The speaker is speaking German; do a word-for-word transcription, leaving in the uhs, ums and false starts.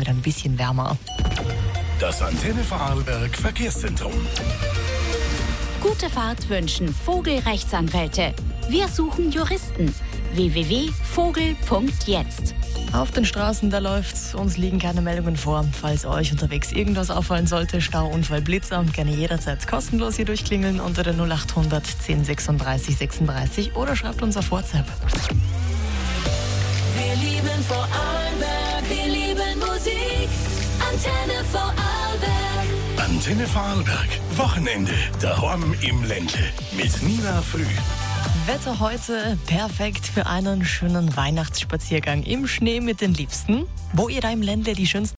wieder ein bisschen wärmer. Das Antenne Vorarlberg Verkehrszentrum. Gute Fahrt wünschen Vogel-Rechtsanwälte. Wir suchen Juristen. w w w punkt vogel punkt jetzt. Auf den Straßen, da läuft's. Uns liegen keine Meldungen vor. Falls euch unterwegs irgendwas auffallen sollte, Stau, Unfall, Blitzer, gerne jederzeit kostenlos hier durchklingeln unter der null acht hundert zehn sechsunddreißig sechsunddreißig oder schreibt uns auf WhatsApp. Wir lieben Vorarlberg, wir lieben Musik. Antenne Vorarlberg. Antenne Vorarlberg. Wochenende. Daheim im Ländle. Mit Nina Früh. Wetter heute perfekt für einen schönen Weihnachtsspaziergang im Schnee mit den Liebsten. Wo ihr da im Ländle die schönsten